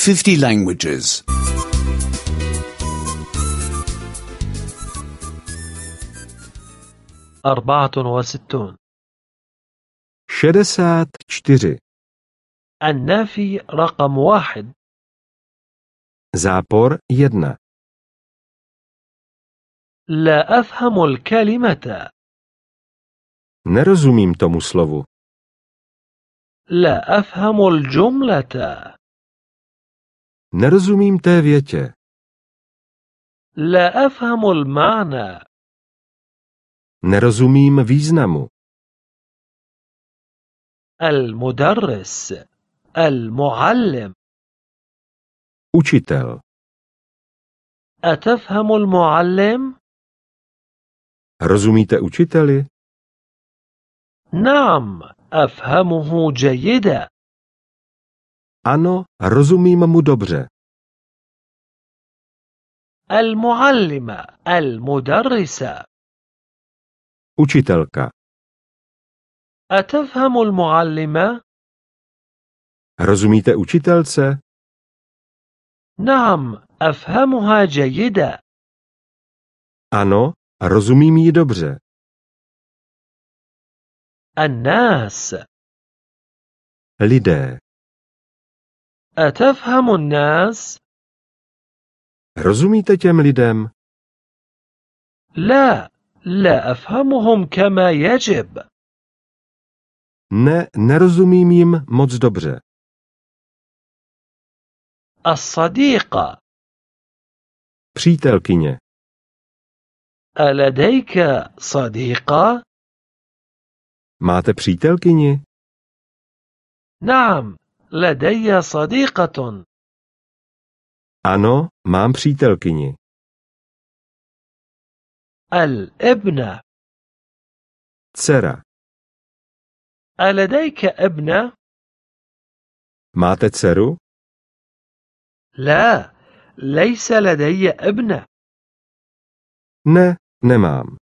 50 languages. 64. 64. النافي رقم 1. Zápor 1. لا أفهم الكلمة. Nerozumím tomu slovu. لا أفهم الجملة. Nerozumím té větě. لا أفهم المعنى. Nerozumím významu. المدرس. المعلم. Učitel. أتفهم المعلم؟ Rozumíte učiteli? نعم أفهمه جيدا. Ano, rozumím mu dobře. المعلمة. المدرسة. Učitelka. أتفهم المعلمة؟ Rozumíte učitelce? نعم أفهمها جيدا. Ano, rozumím jí dobře. الناس. Lidé. أتفهم الناس؟ Rozumíte těm lidem? لا أفهمهم كما يجب. Ne, nerozumím jim moc dobře. الصديقة. Přítelkyně. ألديك صديقة؟ Máte přítelkyni? نعم لدي صديقة. Ano, mám přítelkyni. الابنة. Dcera. ألديك ابنة؟ Máte dceru? لا ليس لدي ابنة. Ne, nemám.